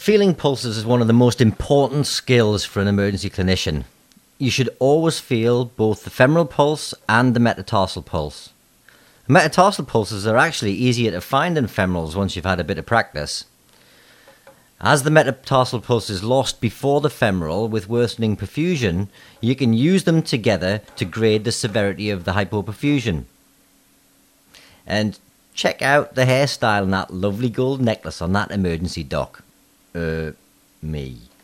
Feeling pulses is one of the most important skills for an emergency clinician. You should always feel both the femoral pulse and the metatarsal pulse. Metatarsal pulses are actually easier to find than femorals once you've had a bit of practice. As the metatarsal pulse is lost before the femoral with worsening perfusion, you can use them together to grade the severity of the hypoperfusion. And check out the hairstyle and that lovely gold necklace on that emergency doc. Me.